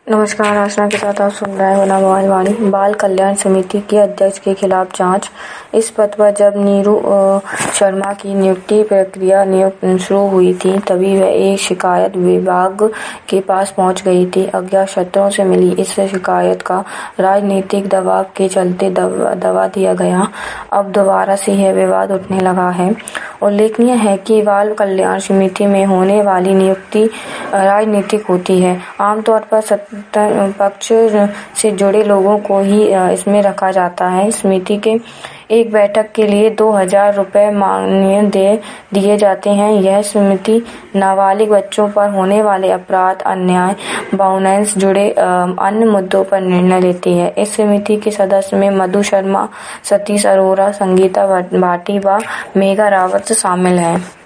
नमस्कार, आशना के साथ आप सुन रहे हैं वरना मोबाइल वाणी। बाल कल्याण समिति के अध्यक्ष के खिलाफ जांच। इस पद पर जब नीरू शर्मा की नियुक्ति प्रक्रिया शुरू हुई थी, तभी वह एक शिकायत विभाग के पास पहुंच गई थी। अज्ञात सूत्रों से मिली इस शिकायत का राजनीतिक दबाव के चलते दबा दिया गया। अब दोबारा से यह विवाद उठने लगा है। उल्लेखनीय है कि बाल कल्याण समिति में होने वाली नियुक्ति राजनीतिक होती है। आमतौर पर पक्ष से जुड़े लोगों को ही इसमें रखा जाता है। समिति के एक बैठक के लिए 2,000 रुपए मानदेय दिए जाते हैं। यह समिति नाबालिग बच्चों पर होने वाले अपराध, अन्याय, वायलेंस जुड़े अन्य मुद्दों पर निर्णय लेती है। इस समिति के सदस्य में मधु शर्मा, सतीश अरोरा, संगीता भाटी व मेघा रावत शामिल हैं।